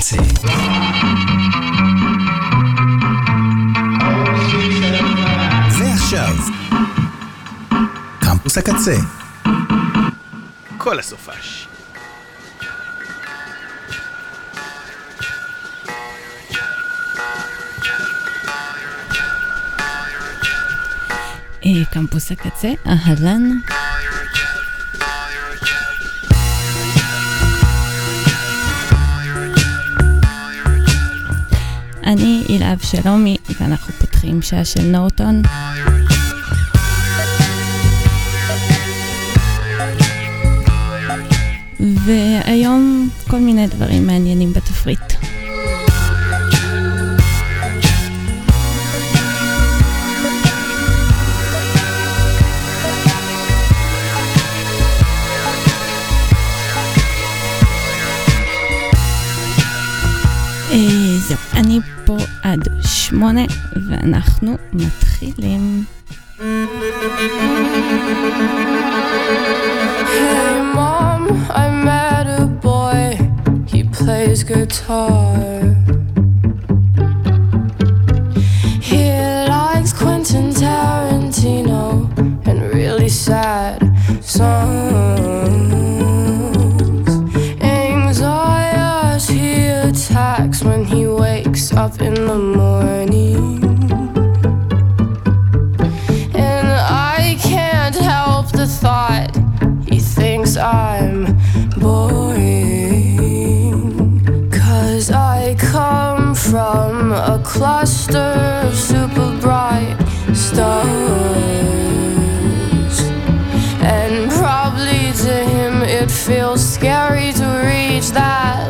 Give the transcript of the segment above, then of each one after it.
הקצה. ועכשיו, קמפוס הקצה. כל הסופש. קמפוס הקצה, אהלן. אני אילהב שלומי, ואנחנו פותחים שעה של נורטון. והיום כל מיני דברים מעניינים בתפריט. זהו, אני פה עד 8 ואנחנו מתחילים. Hey mom, I met a boy, he plays guitar. He likes Quentin Tarantino and really sad songs. Anxiety attacks when he wakes up in the morning. And I can't help the thought he thinks I'm boring. 'Cause I come from a cluster of super bright stars. And probably to him it feels scary to reach that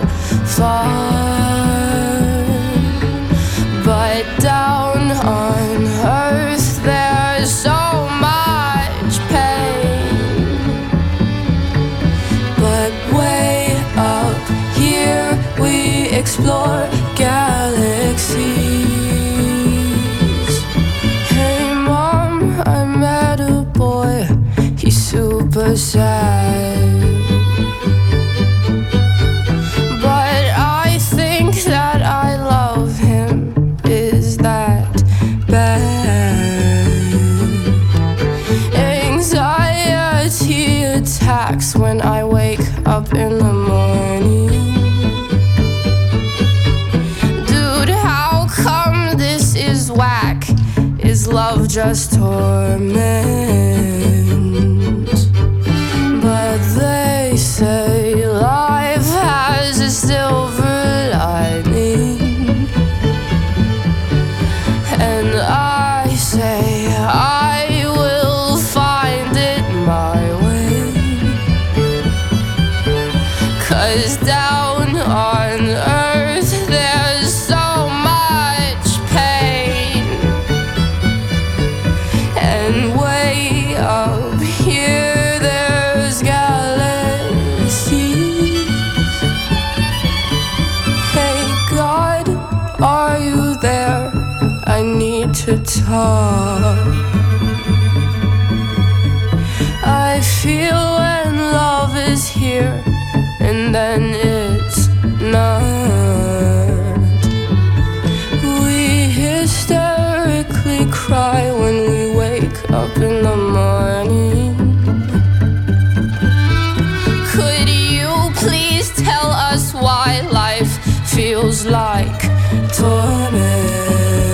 far. But down on earth there's so much pain. But way up here we explore galaxies. Hey mom, I met a boy, he's super sad. But I think that I love him. Is that bad? Anxiety attacks when I wake up in the morning. Dude, how come this is whack? Is love just torment? But they say life has a silver lining. And I say I will find it my way. 'Cause down on earth there's so much pain. And way up here there's galaxies. Hey God, are you there? I need to talk. I feel when love is here and then it's not. We hysterically cry when we wake up in the morning. Could you please tell us why life feels like torment?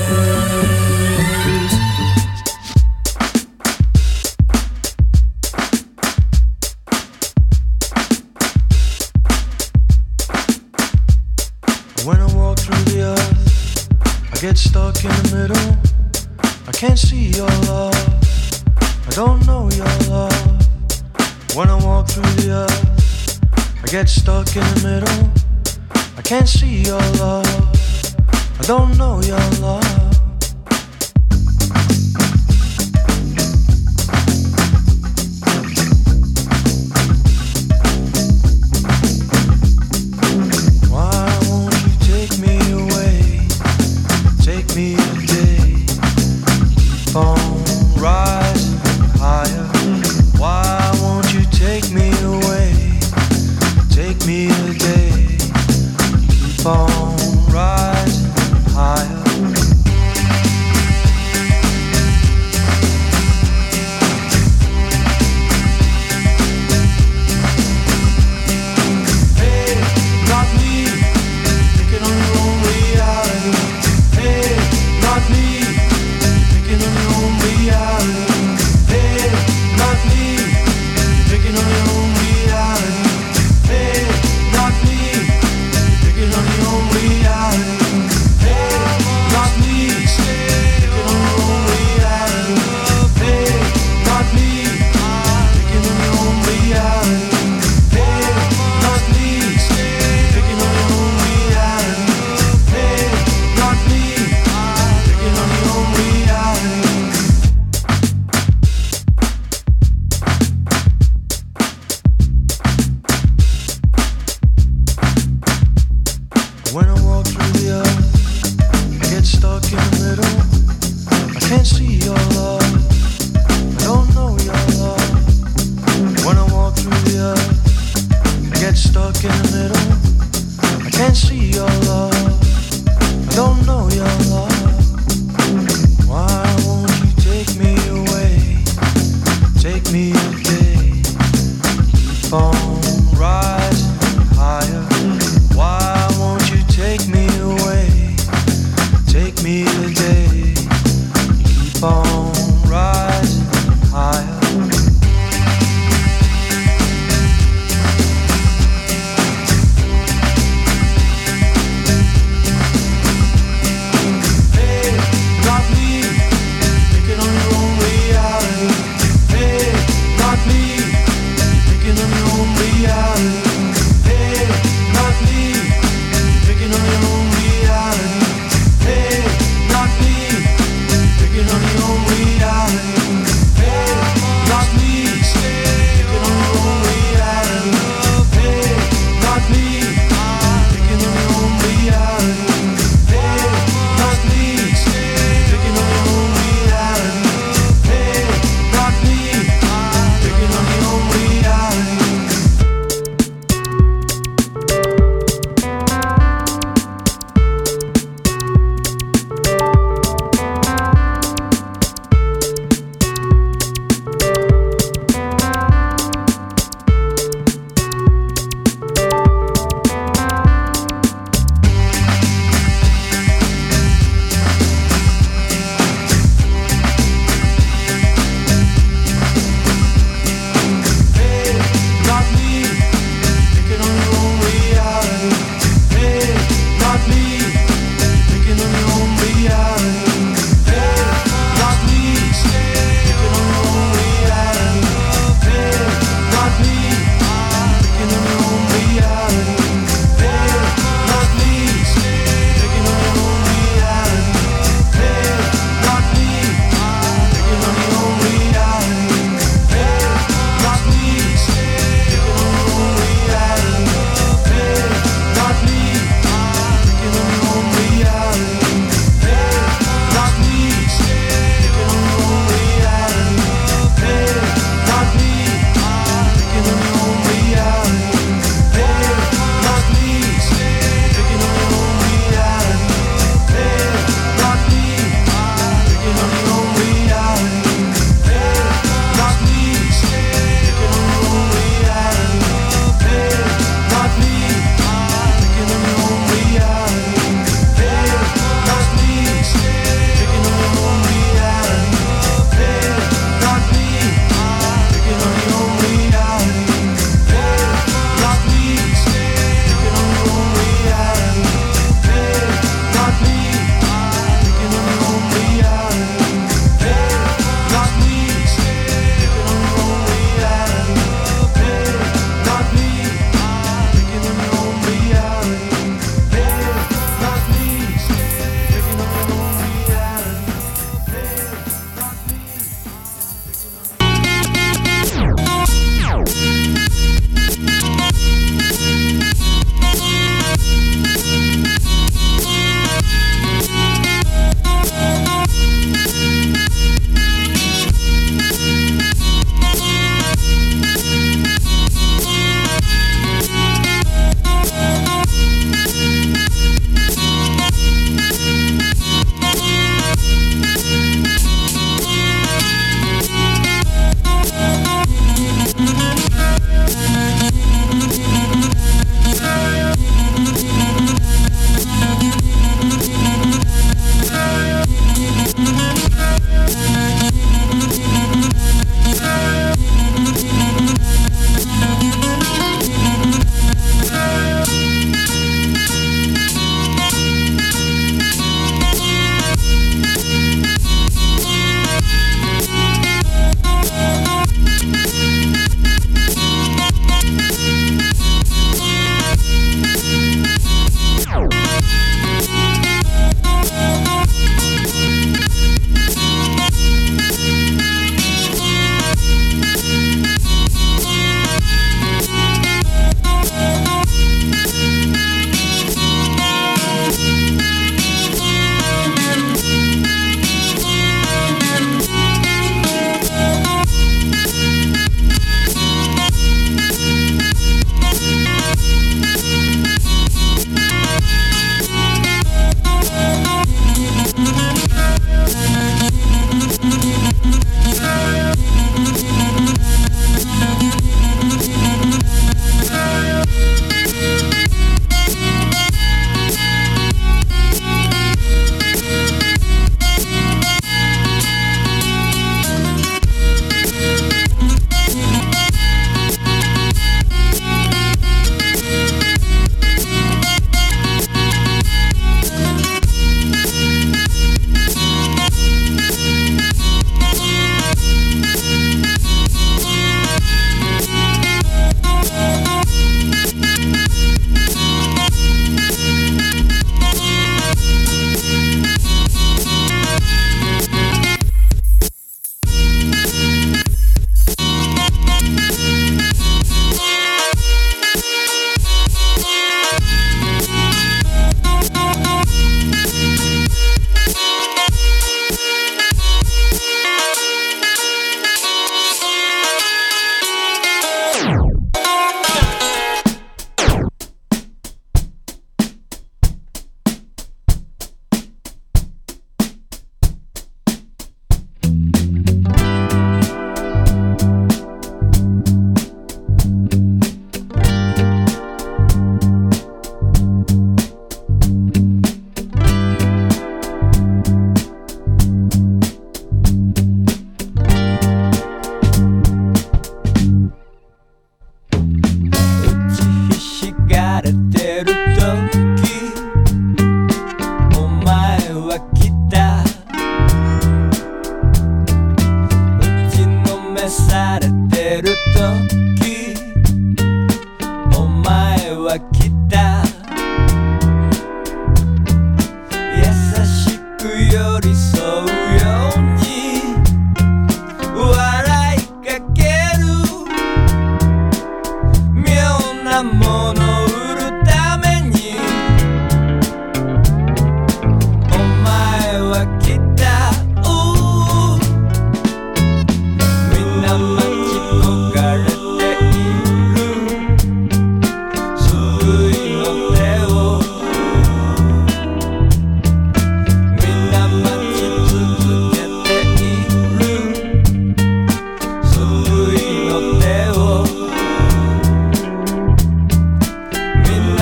When I walk through the earth, I get stuck in the middle. I can't see your love, I don't know your love. When I walk through the earth, I get stuck in the middle. I can't see your love, I don't know your love. on rising higher.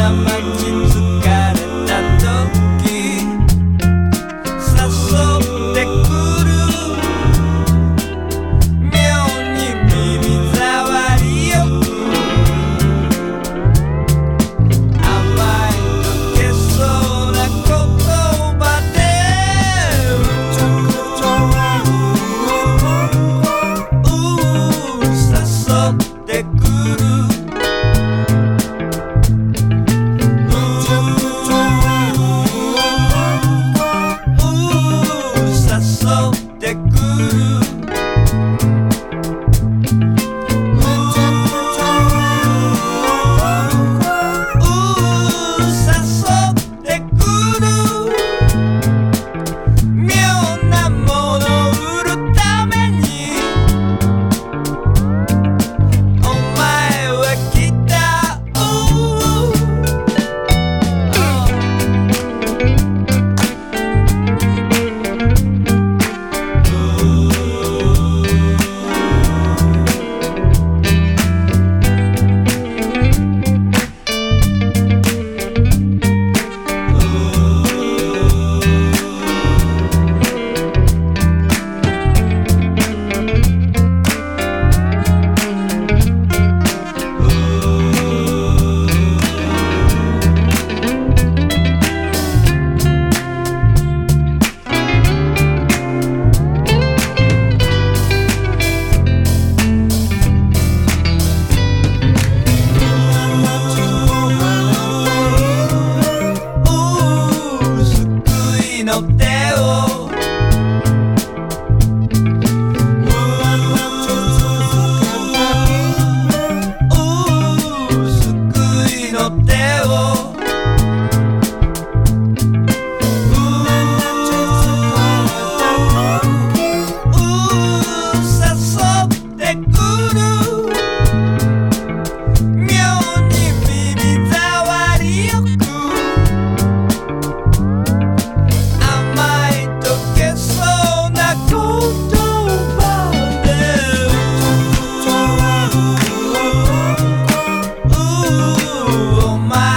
my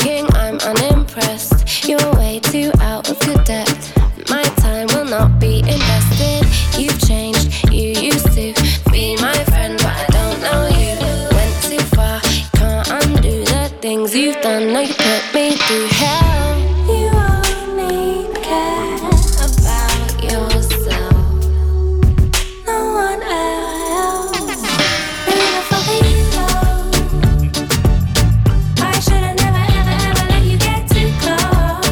thinking I'm unimpressed. You're way too out of your depth. My time will not be invested. You've changed, you used to be my friend, but I don't know you. Went too far, can't undo the things you've done. No, you put me through hell. You only care about yourself, no one else. Never forget love. I should've never ever ever let you get too close.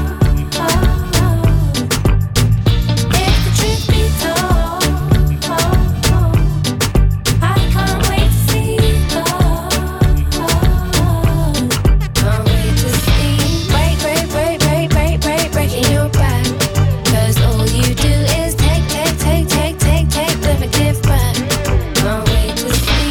If the truth be told, I can't wait to see you go. Can't wait to see breaking your back. 'Cause all you do is take, never give back. Can't wait to see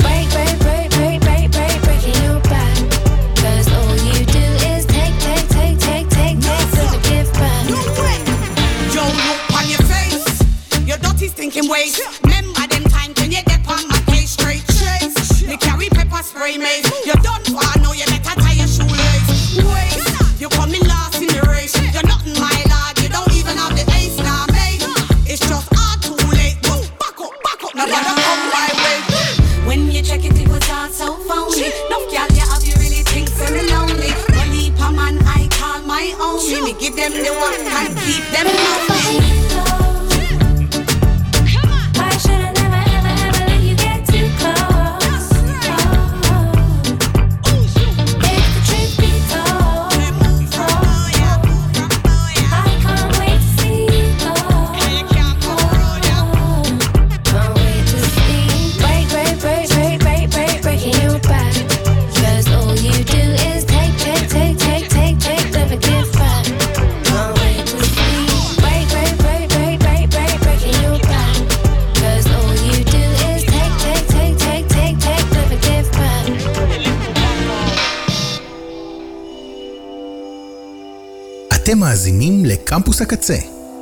breaking your back. 'Cause all you do is take, never give back. Yo, look on your face, your dirty stinking ways. Remember them times when you get on my face straight chase. Me carry pepper spray maze. You done for, I know you better tie your shoelace. Wait, you coming last in the race. You're nothing, my lad, you don't even have the ace now, mate. It's just all too late. Whoa, back up, nobody come my way. When you check it, it was all so phony. No girl, you have, you really think so lonely. Only per man I call my own. Me give them the work and keep them lonely. I should've never ever ever let you get too close. If the truth be told, I can't wait to see you go. Can't wait to see breaking your back. 'Cause all you do is take, never give back. Can't wait to see breaking your back. 'Cause all you do is take, never give back. אתם מאזינים לקמפוס הקצה.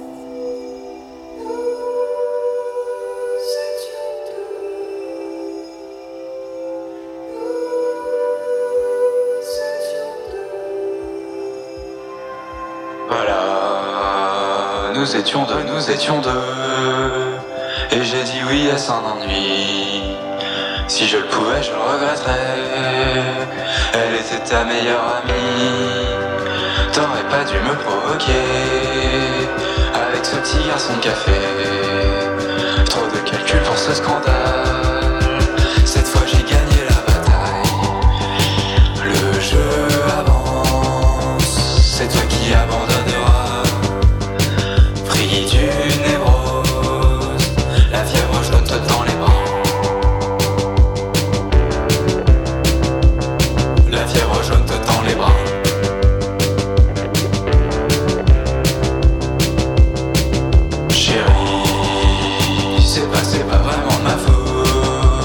Voilà, nous étions deux, et j'ai dit oui à son ennui. Si je le pouvais, je le regretterais. Elle était ta meilleure amie. T'aurais pas dû me provoquer avec ce petit garçon de café. Trop de calculs pour ce scandale. Cette fois j'ai gagné la bataille. Le jeu avance. C'est toi qui abandonneras. Pris d'une névrose. La fièvre jaune te tend les bras. La fièvre jaune te tend les bras. Chérie, c'est pas vraiment de ma faute.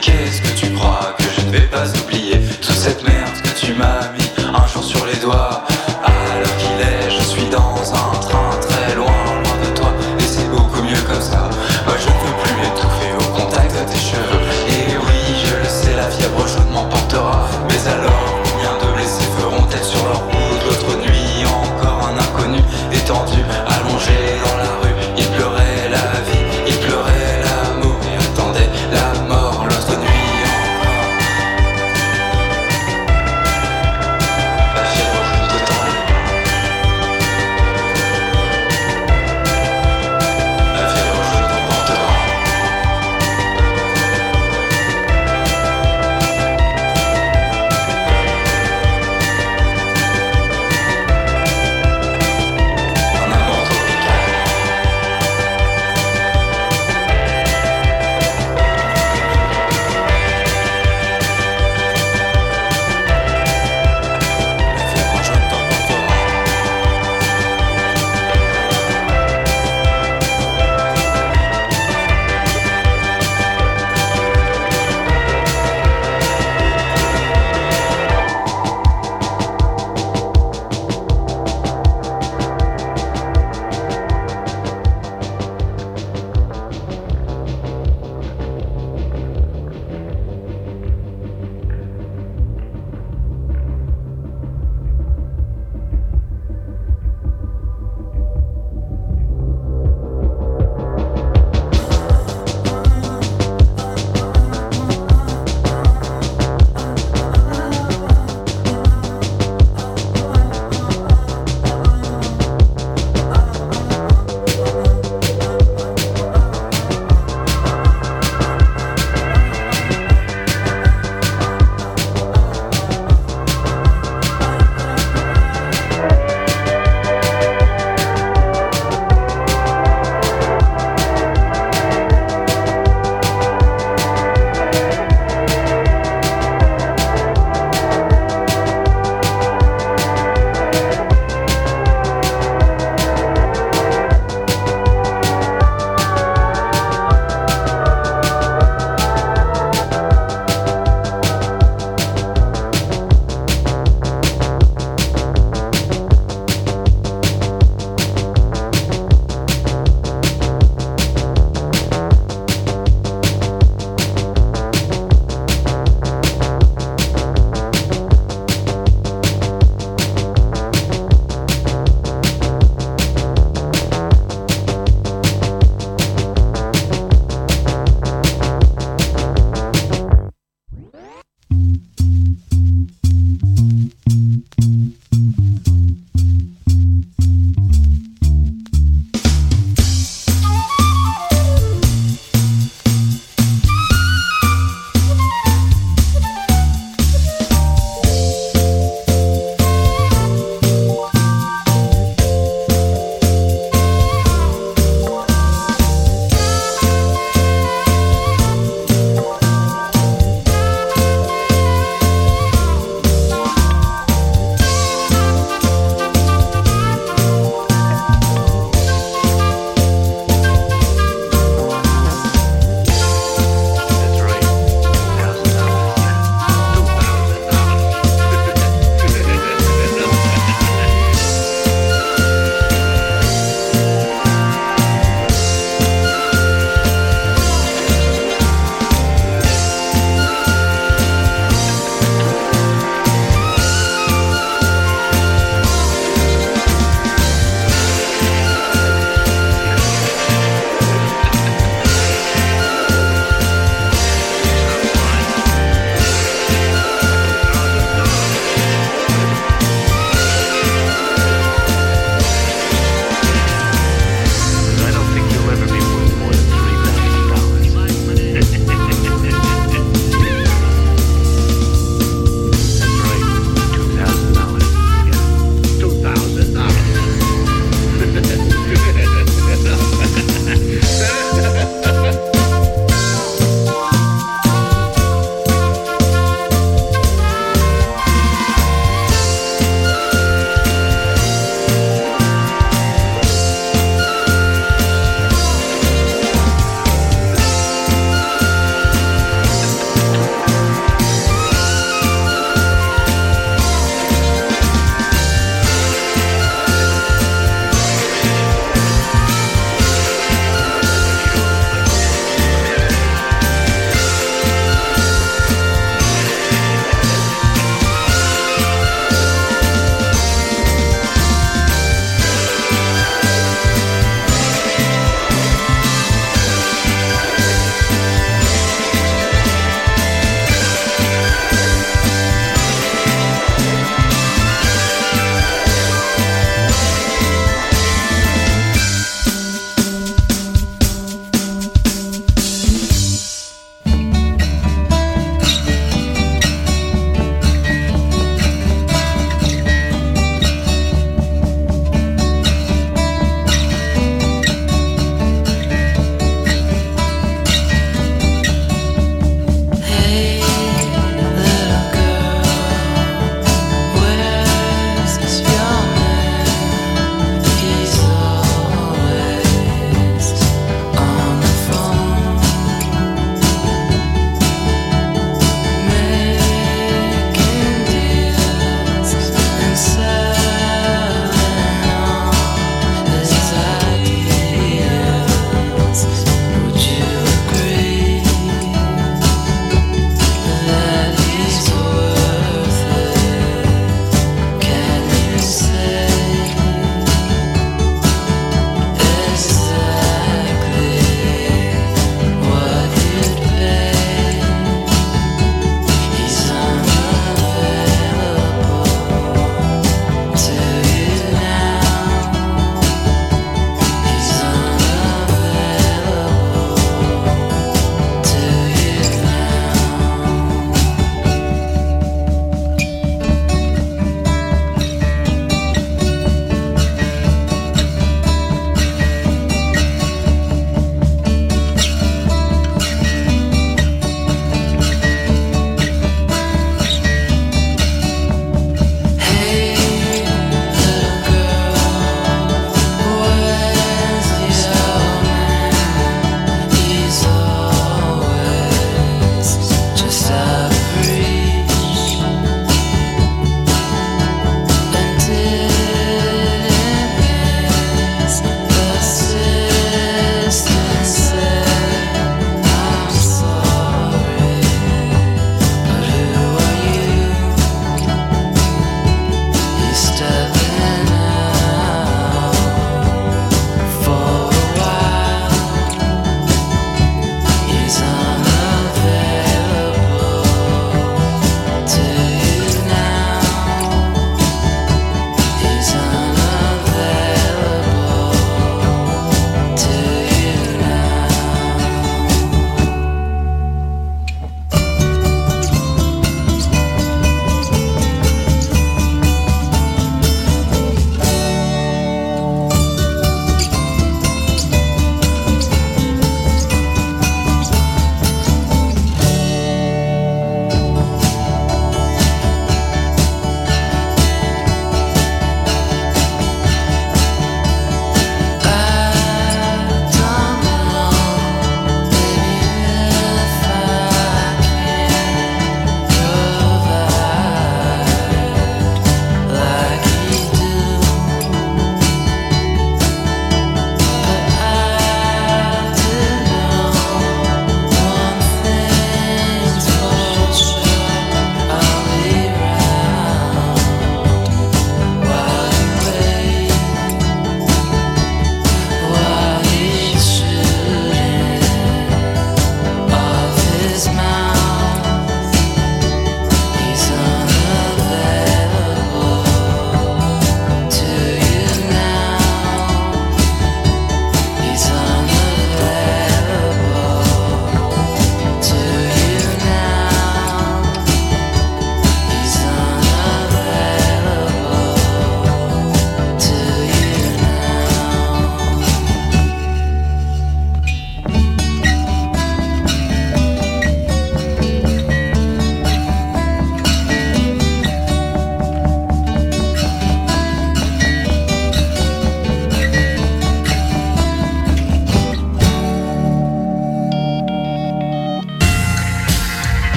qu'est-ce que tu crois que je ne vais pas oublier toute cette merde que tu m'as mis un jour sur les doigts. À l'heure qu'il est, je suis dans un train très loin, loin de toi, et c'est beaucoup mieux comme ça. Moi je ne veux plus m'étouffer au contact de tes cheveux. Et oui, je le sais, la fièvre chaude m'emportera. Mais alors, combien de blessés feront-elles sur leur route? L'autre nuit, encore un inconnu étendu, allongé dans la rue. Il pleurait la vie, il pleurait l'amour et attendait la mort. L'autre nuit,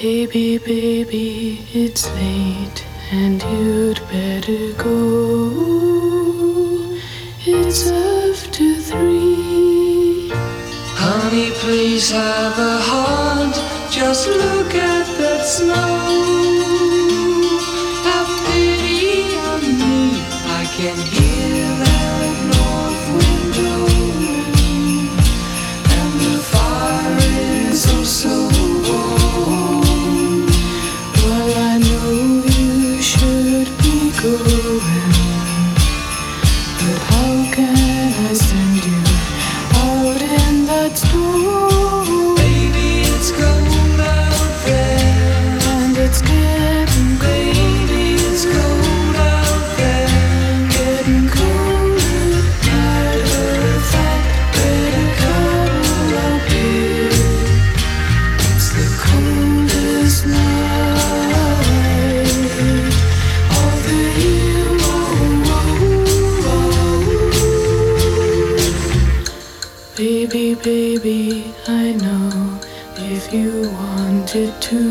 Baby, baby, it's late and you'd better go. It's after 3. Honey, please have a heart. Just look at that snow. Have pity on me. I can hear that north wind blowing, and the fire is oh so warm. Well, I know you should be going, but how can I send you out in that storm? Baby, it's cold out there, And it's getting baby, it's cold out there. getting colder. Matter of fact, better cuddle up here. It's the coldest night of the year. Baby, baby, I know if you wanted to,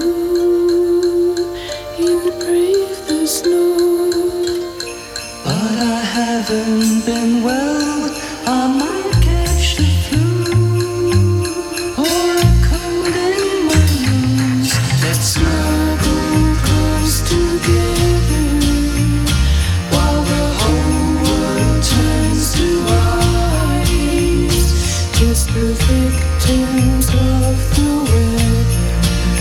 you'd brave the snow. But I haven't been well. I might catch the flu or a cold in my nose. Let's snuggle close together while the whole world turns to ice. Just the victims of the weather.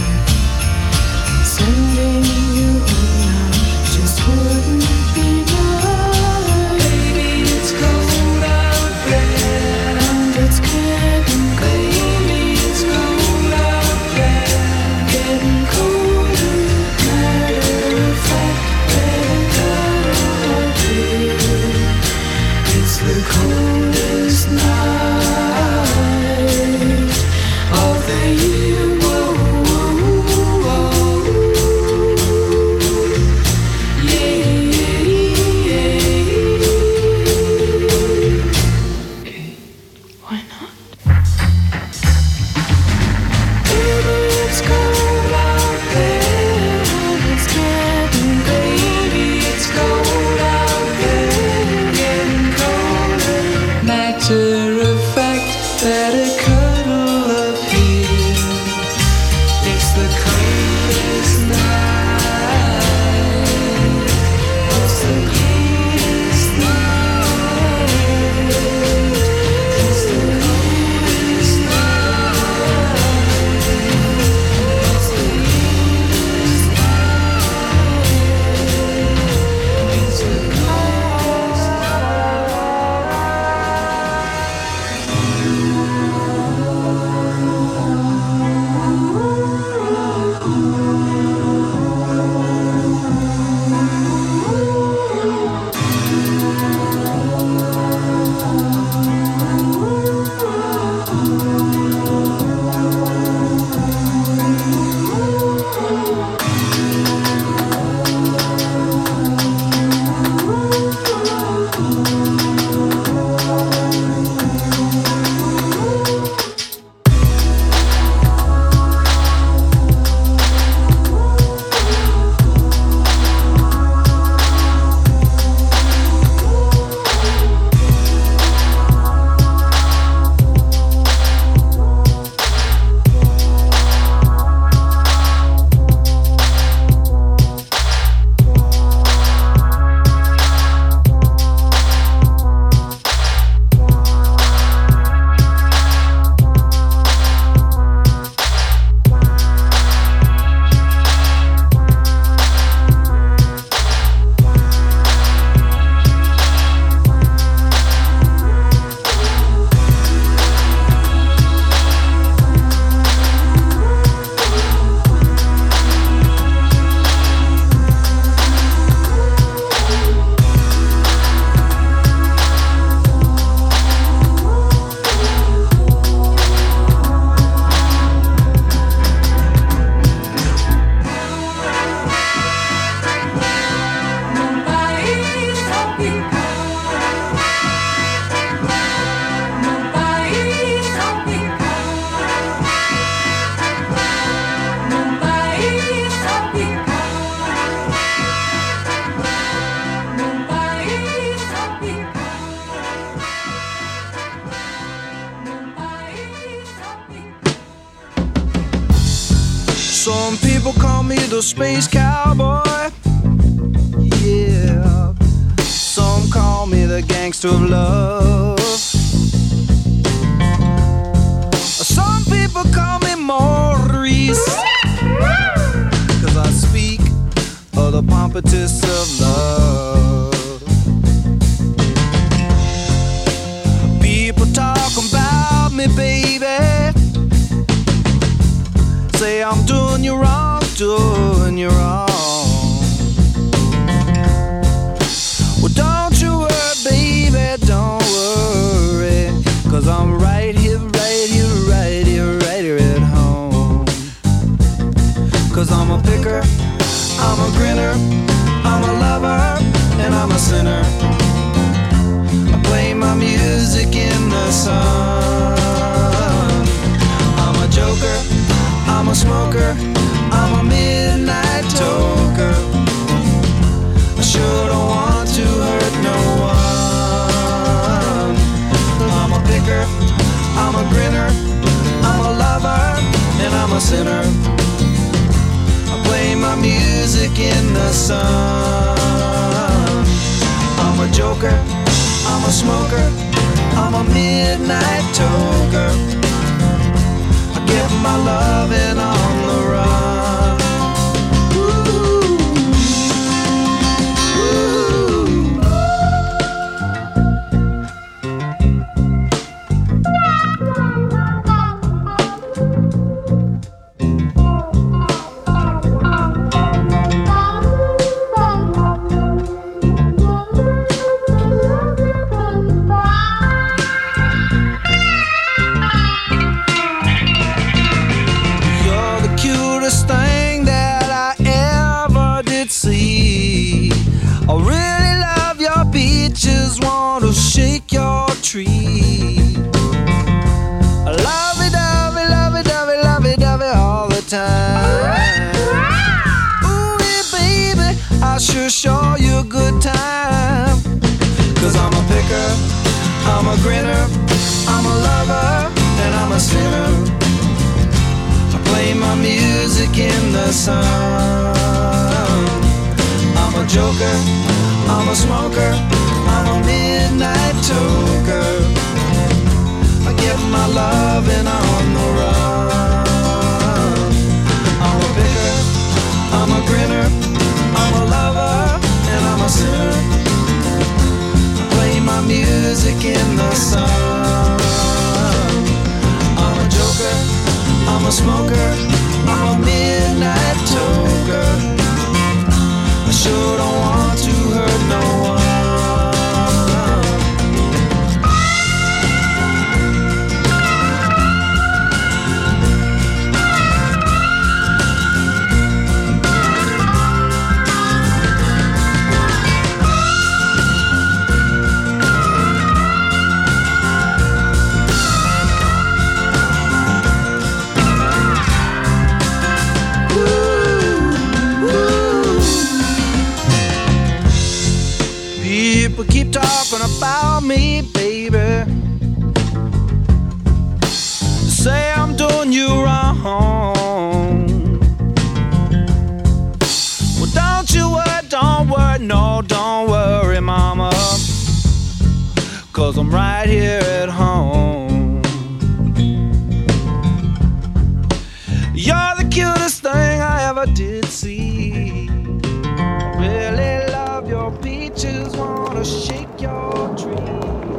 Sending you home now just wouldn't be nice. Baby, it's cold out there, And it's getting baby, it's cold out there. getting colder. Matter of fact, better cuddle up here. It's the coldest night of the year. Whoa, whoa, whoa. Yeah, yeah, Some people call me the space cowboy. Yeah. Some call me the gangster of love. Some people call me Maurice, 'cause I speak of the pompatus of love. People talk about me, baby, say I'm doing you wrong, doing you wrong. Well, don't you worry, baby, don't worry, 'cause I'm right here, right here, right here, right here at home. 'Cause I'm a picker, I'm a grinner, I'm a lover, and I'm a sinner. I play my music in the sun. I'm a joker, I'm a smoker, I'm a midnight toker. I sure don't want to hurt no one. I'm a picker, I'm a grinner, I'm a lover, and I'm a sinner. I play my music in the sun. I'm a joker, I'm a smoker, I'm a midnight toker. I get my loving on the run. Shake your tree. Lovey-dovey, lovey-dovey, lovey-dovey all the time. Ooh, yeah, baby, I sure show you a good time. 'Cause I'm a picker, I'm a grinner, I'm a lover, and I'm a sinner. I play my music in the sun. I'm a joker, I'm a smoker, I'm a midnight toker. I get my loving on the run. I'm a picker, I'm a grinner, I'm a lover, and I'm a sinner. I play my music in the sun. I'm a joker, I'm a smoker, I'm a midnight toker. I sure don't want to hurt no one. People keep talking about me, baby. Say I'm doing you wrong. Well, don't you worry, no, don't worry, mama. 'Cause I'm right here at home. You're the cutest thing I ever did see. I really love your peaches, wanna shake your tree.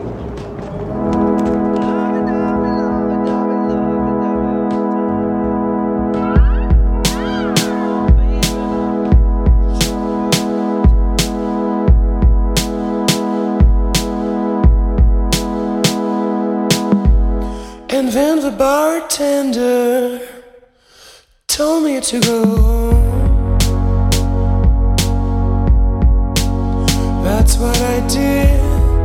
And then the bartender told me to go home. That's what I did.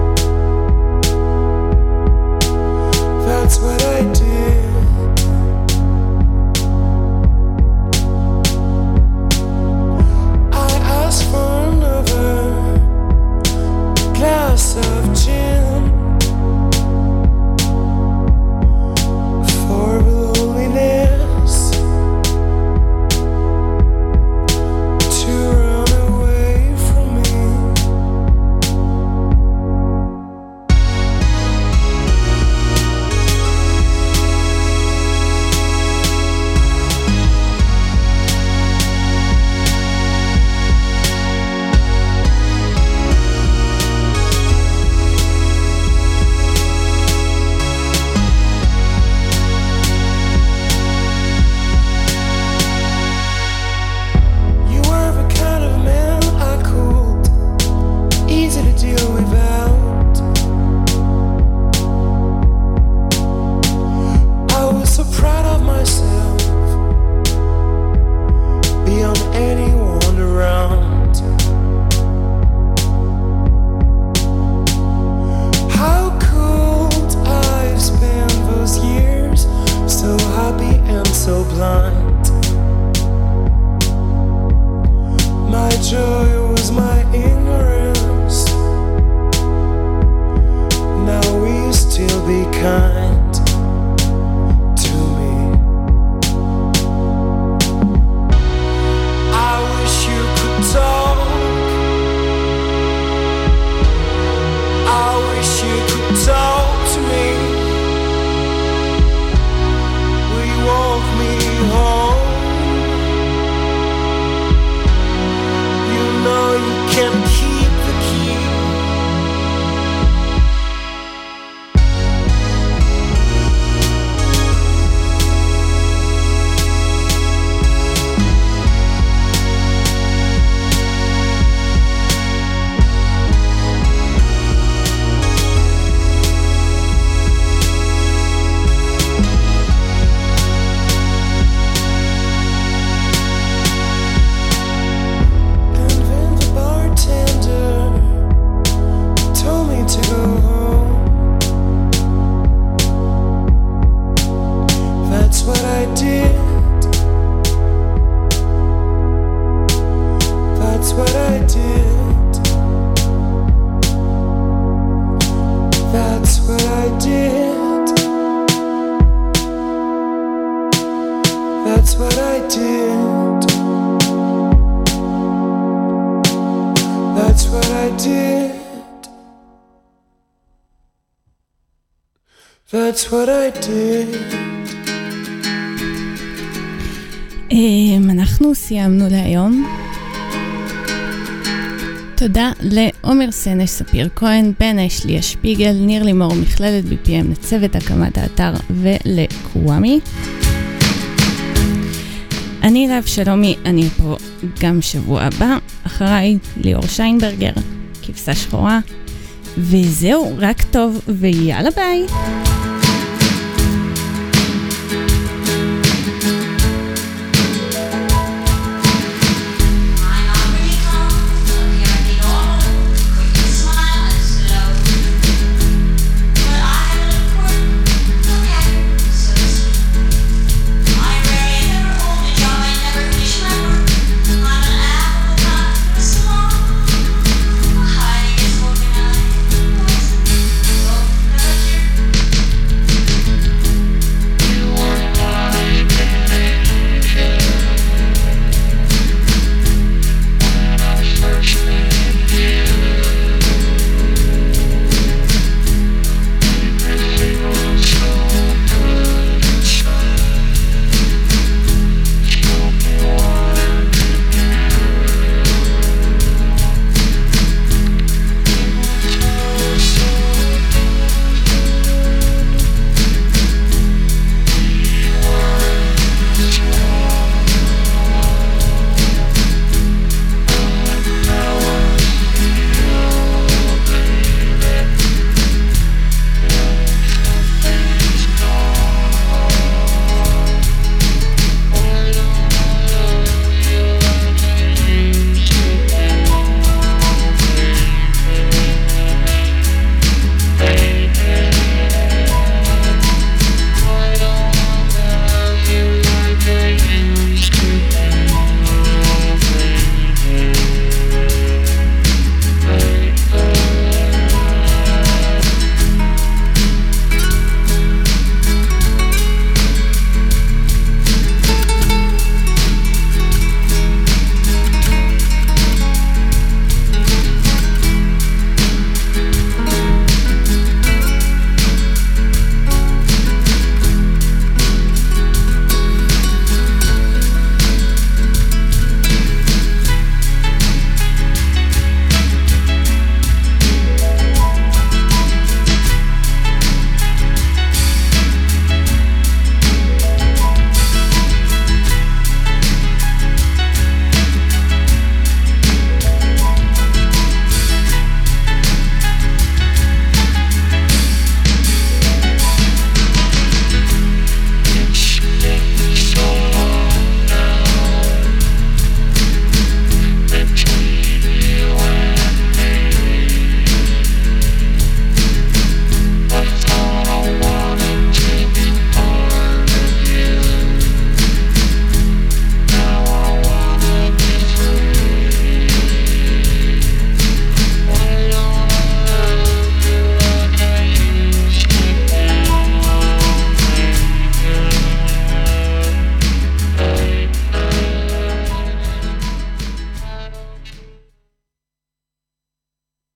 That's what I did. I asked for another glass of gin. For loneliness That's what I did. That's what I did. That's what I did. אנחנו סיימנו להיום. תודה לעומר סנש, ספיר כהן, בן אשלי השפיגל, ניר לימור, מכללת BPM, לצוות הקמת האתר ולקוואמי. אני להב שלומי, אני פה גם שבוע הבא. אחריי ליאור שיינברגר, כבשה שחורה. וזהו, רק טוב ויאללה ביי.